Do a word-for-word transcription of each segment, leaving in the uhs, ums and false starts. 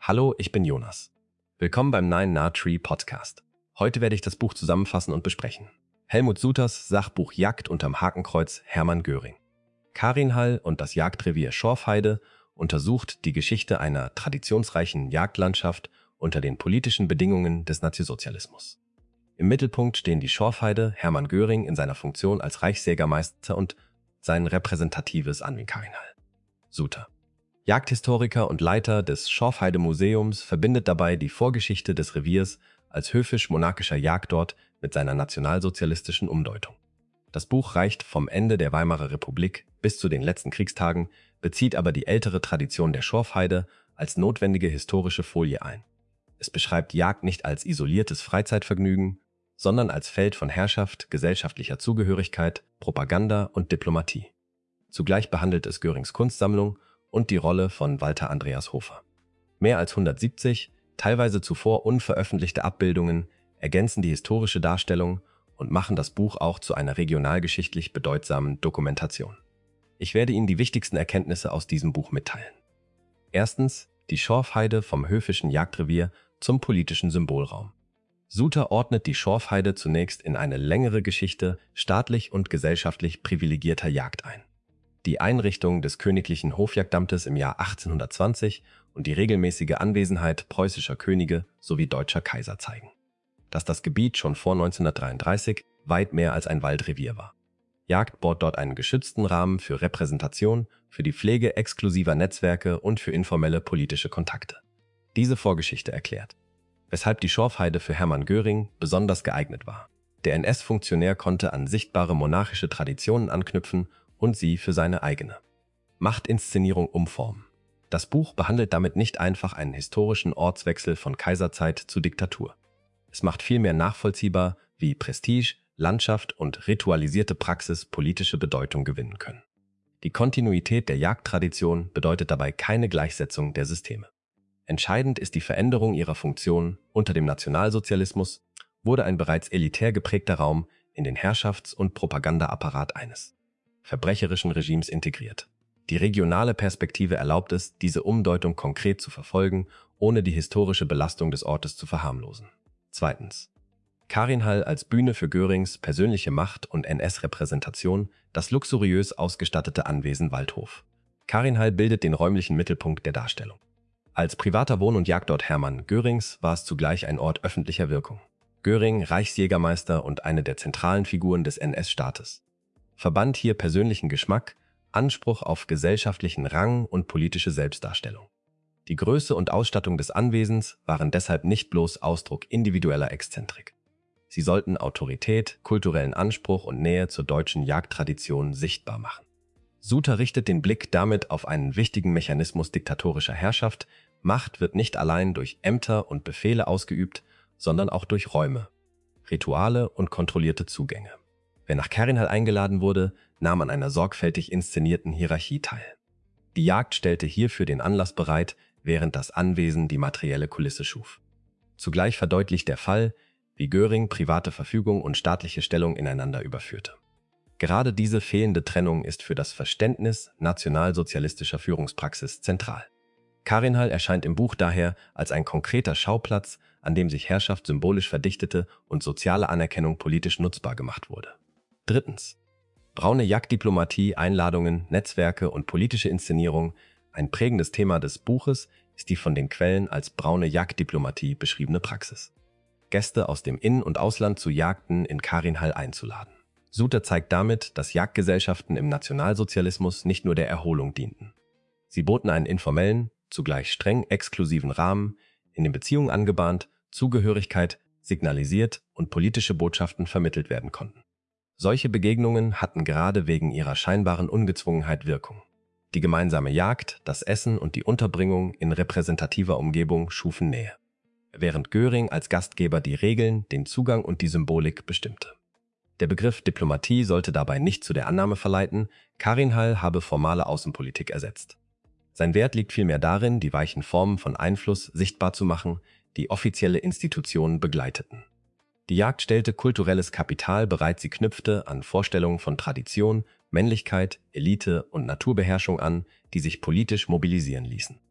Hallo, ich bin Jonas. Willkommen beim Nine Nah Tree Podcast. Heute werde ich das Buch zusammenfassen und besprechen. Helmut Suters Sachbuch Jagd unterm Hakenkreuz Hermann Göring. Karinhall und das Jagdrevier Schorfheide untersucht die Geschichte einer traditionsreichen Jagdlandschaft unter den politischen Bedingungen des Nationalsozialismus. Im Mittelpunkt stehen die Schorfheide, Hermann Göring in seiner Funktion als Reichsjägermeister und sein repräsentatives Anwin Karinhall. Suter. Jagdhistoriker und Leiter des Schorfheide-Museums verbindet dabei die Vorgeschichte des Reviers als höfisch-monarchischer Jagdort mit seiner nationalsozialistischen Umdeutung. Das Buch reicht vom Ende der Weimarer Republik bis zu den letzten Kriegstagen, bezieht aber die ältere Tradition der Schorfheide als notwendige historische Folie ein. Es beschreibt Jagd nicht als isoliertes Freizeitvergnügen, sondern als Feld von Herrschaft, gesellschaftlicher Zugehörigkeit, Propaganda und Diplomatie. Zugleich behandelt es Görings Kunstsammlung und die Rolle von Walter Andreas Hofer. Mehr als hundertsiebzig, teilweise zuvor unveröffentlichte Abbildungen ergänzen die historische Darstellung und machen das Buch auch zu einer regionalgeschichtlich bedeutsamen Dokumentation. Ich werde Ihnen die wichtigsten Erkenntnisse aus diesem Buch mitteilen. Erstens, die Schorfheide vom höfischen Jagdrevier zum politischen Symbolraum. Suter ordnet die Schorfheide zunächst in eine längere Geschichte staatlich und gesellschaftlich privilegierter Jagd ein. Die Einrichtung des königlichen Hofjagdamtes im Jahr achtzehnhundertzwanzig und die regelmäßige Anwesenheit preußischer Könige sowie deutscher Kaiser zeigen, dass das Gebiet schon vor neunzehnhundertdreiunddreißig weit mehr als ein Waldrevier war. Jagd bohrt dort einen geschützten Rahmen für Repräsentation, für die Pflege exklusiver Netzwerke und für informelle politische Kontakte. Diese Vorgeschichte erklärt, weshalb die Schorfheide für Hermann Göring besonders geeignet war. Der N S-Funktionär konnte an sichtbare monarchische Traditionen anknüpfen und sie für seine eigene Machtinszenierung umformen. Das Buch behandelt damit nicht einfach einen historischen Ortswechsel von Kaiserzeit zu Diktatur. Es macht vielmehr nachvollziehbar, wie Prestige, Landschaft und ritualisierte Praxis politische Bedeutung gewinnen können. Die Kontinuität der Jagdtradition bedeutet dabei keine Gleichsetzung der Systeme. Entscheidend ist die Veränderung ihrer Funktion. Unter dem Nationalsozialismus wurde ein bereits elitär geprägter Raum in den Herrschafts- und Propagandaapparat eines verbrecherischen Regimes integriert. Die regionale Perspektive erlaubt es, diese Umdeutung konkret zu verfolgen, ohne die historische Belastung des Ortes zu verharmlosen. Zweitens. Karinhall als Bühne für Görings persönliche Macht und N S-Repräsentation, das luxuriös ausgestattete Anwesen Waldhof. Karinhall bildet den räumlichen Mittelpunkt der Darstellung. Als privater Wohn- und Jagdort Hermann Görings war es zugleich ein Ort öffentlicher Wirkung. Göring, Reichsjägermeister und eine der zentralen Figuren des N S-Staates, verband hier persönlichen Geschmack, Anspruch auf gesellschaftlichen Rang und politische Selbstdarstellung. Die Größe und Ausstattung des Anwesens waren deshalb nicht bloß Ausdruck individueller Exzentrik. Sie sollten Autorität, kulturellen Anspruch und Nähe zur deutschen Jagdtradition sichtbar machen. Suter richtet den Blick damit auf einen wichtigen Mechanismus diktatorischer Herrschaft. Macht wird nicht allein durch Ämter und Befehle ausgeübt, sondern auch durch Räume, Rituale und kontrollierte Zugänge. Wer nach Karinhall eingeladen wurde, nahm an einer sorgfältig inszenierten Hierarchie teil. Die Jagd stellte hierfür den Anlass bereit, während das Anwesen die materielle Kulisse schuf. Zugleich verdeutlicht der Fall, wie Göring private Verfügung und staatliche Stellung ineinander überführte. Gerade diese fehlende Trennung ist für das Verständnis nationalsozialistischer Führungspraxis zentral. Karinhall erscheint im Buch daher als ein konkreter Schauplatz, an dem sich Herrschaft symbolisch verdichtete und soziale Anerkennung politisch nutzbar gemacht wurde. Drittens. Braune Jagddiplomatie, Einladungen, Netzwerke und politische Inszenierung. Ein prägendes Thema des Buches ist die von den Quellen als braune Jagddiplomatie beschriebene Praxis, Gäste aus dem In- und Ausland zu Jagden in Karinhall einzuladen. Suter zeigt damit, dass Jagdgesellschaften im Nationalsozialismus nicht nur der Erholung dienten. Sie boten einen informellen, zugleich streng exklusiven Rahmen, in den Beziehungen angebahnt, Zugehörigkeit signalisiert und politische Botschaften vermittelt werden konnten. Solche Begegnungen hatten gerade wegen ihrer scheinbaren Ungezwungenheit Wirkung. Die gemeinsame Jagd, das Essen und die Unterbringung in repräsentativer Umgebung schufen Nähe, während Göring als Gastgeber die Regeln, den Zugang und die Symbolik bestimmte. Der Begriff Diplomatie sollte dabei nicht zu der Annahme verleiten, Karinhall habe formale Außenpolitik ersetzt. Sein Wert liegt vielmehr darin, die weichen Formen von Einfluss sichtbar zu machen, die offizielle Institutionen begleiteten. Die Jagd stellte kulturelles Kapital bereit, sie knüpfte an Vorstellungen von Tradition, Männlichkeit, Elite und Naturbeherrschung an, die sich politisch mobilisieren ließen.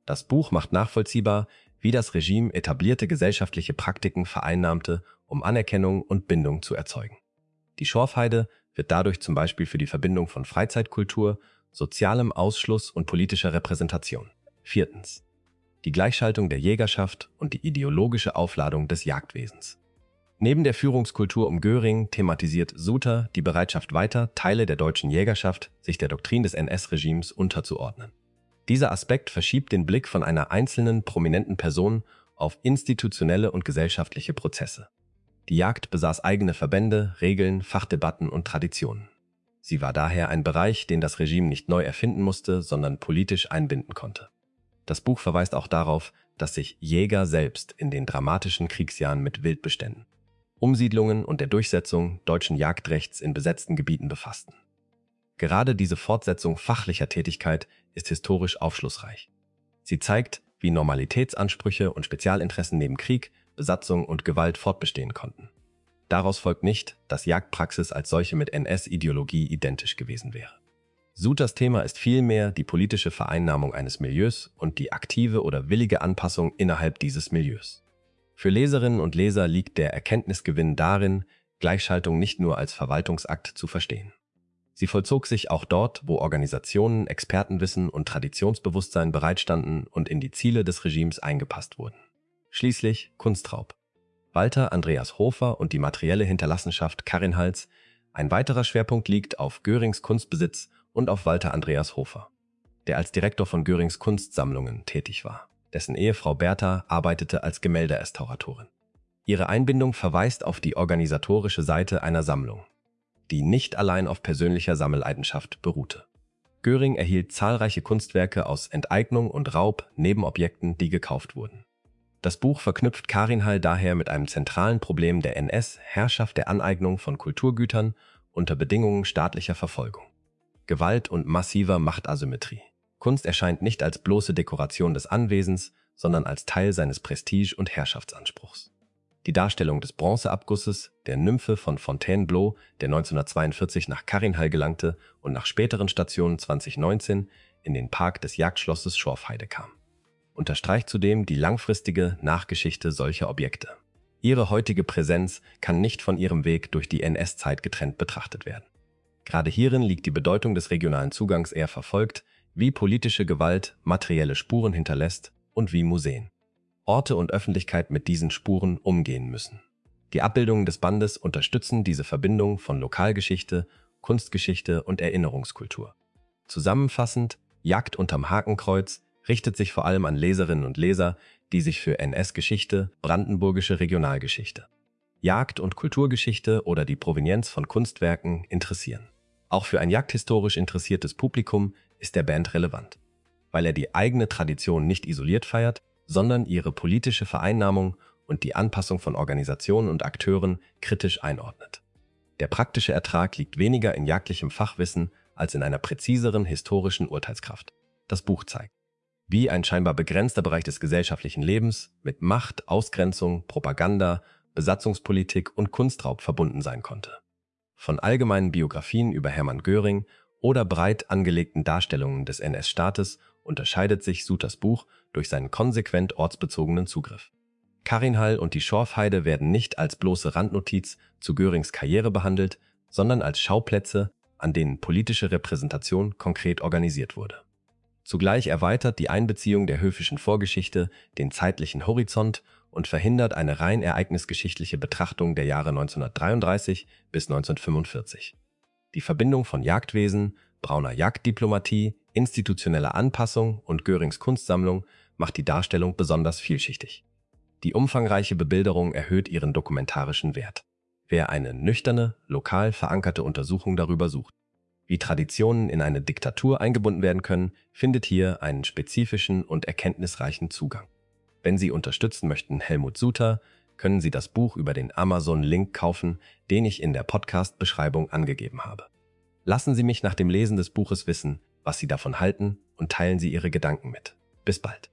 Das Buch macht nachvollziehbar, wie das Regime etablierte gesellschaftliche Praktiken vereinnahmte, um Anerkennung und Bindung zu erzeugen. Die Schorfheide wird dadurch zum Beispiel für die Verbindung von Freizeitkultur, sozialem Ausschluss und politischer Repräsentation. Viertens. Die Gleichschaltung der Jägerschaft und die ideologische Aufladung des Jagdwesens. Neben der Führungskultur um Göring thematisiert Suter die Bereitschaft weiter, Teile der deutschen Jägerschaft sich der Doktrin des N S-Regimes unterzuordnen. Dieser Aspekt verschiebt den Blick von einer einzelnen, prominenten Person auf institutionelle und gesellschaftliche Prozesse. Die Jagd besaß eigene Verbände, Regeln, Fachdebatten und Traditionen. Sie war daher ein Bereich, den das Regime nicht neu erfinden musste, sondern politisch einbinden konnte. Das Buch verweist auch darauf, dass sich Jäger selbst in den dramatischen Kriegsjahren mit Wildbeständen, Umsiedlungen und der Durchsetzung deutschen Jagdrechts in besetzten Gebieten befassten. Gerade diese Fortsetzung fachlicher Tätigkeit ist historisch aufschlussreich. Sie zeigt, wie Normalitätsansprüche und Spezialinteressen neben Krieg, Besatzung und Gewalt fortbestehen konnten. Daraus folgt nicht, dass Jagdpraxis als solche mit N S-Ideologie identisch gewesen wäre. Suters Thema ist vielmehr die politische Vereinnahmung eines Milieus und die aktive oder willige Anpassung innerhalb dieses Milieus. Für Leserinnen und Leser liegt der Erkenntnisgewinn darin, Gleichschaltung nicht nur als Verwaltungsakt zu verstehen. Sie vollzog sich auch dort, wo Organisationen, Expertenwissen und Traditionsbewusstsein bereitstanden und in die Ziele des Regimes eingepasst wurden. Schließlich Kunstraub. Walter Andreas Hofer und die materielle Hinterlassenschaft Karinhals. Ein weiterer Schwerpunkt liegt auf Görings Kunstbesitz und auf Walter Andreas Hofer, der als Direktor von Görings Kunstsammlungen tätig war. Dessen Ehefrau Bertha arbeitete als Gemälderestauratorin. Ihre Einbindung verweist auf die organisatorische Seite einer Sammlung, die nicht allein auf persönlicher Sammelleidenschaft beruhte. Göring erhielt zahlreiche Kunstwerke aus Enteignung und Raub neben Objekten, die gekauft wurden. Das Buch verknüpft Karinhal daher mit einem zentralen Problem der N S-Herrschaft der Aneignung von Kulturgütern unter Bedingungen staatlicher Verfolgung, Gewalt und massiver Machtasymmetrie. Kunst erscheint nicht als bloße Dekoration des Anwesens, sondern als Teil seines Prestige- und Herrschaftsanspruchs. Die Darstellung des Bronzeabgusses, der Nymphe von Fontainebleau, der neunzehnhundertzweiundvierzig nach Karinhal gelangte und nach späteren Stationen zweitausendneunzehn in den Park des Jagdschlosses Schorfheide kam, unterstreicht zudem die langfristige Nachgeschichte solcher Objekte. Ihre heutige Präsenz kann nicht von ihrem Weg durch die N S-Zeit getrennt betrachtet werden. Gerade hierin liegt die Bedeutung des regionalen Zugangs eher verfolgt, wie politische Gewalt materielle Spuren hinterlässt und wie Museen, Orte und Öffentlichkeit mit diesen Spuren umgehen müssen. Die Abbildungen des Bandes unterstützen diese Verbindung von Lokalgeschichte, Kunstgeschichte und Erinnerungskultur. Zusammenfassend, Jagd unterm Hakenkreuz richtet sich vor allem an Leserinnen und Leser, die sich für N S-Geschichte, brandenburgische Regionalgeschichte, Jagd- und Kulturgeschichte oder die Provenienz von Kunstwerken interessieren. Auch für ein jagdhistorisch interessiertes Publikum ist der Band relevant, weil er die eigene Tradition nicht isoliert feiert, sondern ihre politische Vereinnahmung und die Anpassung von Organisationen und Akteuren kritisch einordnet. Der praktische Ertrag liegt weniger in jagdlichem Fachwissen als in einer präziseren historischen Urteilskraft. Das Buch zeigt, wie ein scheinbar begrenzter Bereich des gesellschaftlichen Lebens mit Macht, Ausgrenzung, Propaganda, Besatzungspolitik und Kunstraub verbunden sein konnte. Von allgemeinen Biografien über Hermann Göring oder breit angelegten Darstellungen des N S-Staates unterscheidet sich Suters Buch durch seinen konsequent ortsbezogenen Zugriff. Karinhal und die Schorfheide werden nicht als bloße Randnotiz zu Görings Karriere behandelt, sondern als Schauplätze, an denen politische Repräsentation konkret organisiert wurde. Zugleich erweitert die Einbeziehung der höfischen Vorgeschichte den zeitlichen Horizont und verhindert eine rein ereignisgeschichtliche Betrachtung der Jahre neunzehnhundertdreiunddreißig bis neunzehnhundertfünfundvierzig. Die Verbindung von Jagdwesen, brauner Jagddiplomatie, institutioneller Anpassung und Görings Kunstsammlung macht die Darstellung besonders vielschichtig. Die umfangreiche Bebilderung erhöht ihren dokumentarischen Wert. Wer eine nüchterne, lokal verankerte Untersuchung darüber sucht, wie Traditionen in eine Diktatur eingebunden werden können, findet hier einen spezifischen und erkenntnisreichen Zugang. Wenn Sie unterstützen möchten Helmut Suter, können Sie das Buch über den Amazon-Link kaufen, den ich in der Podcast-Beschreibung angegeben habe. Lassen Sie mich nach dem Lesen des Buches wissen, was Sie davon halten, und teilen Sie Ihre Gedanken mit. Bis bald.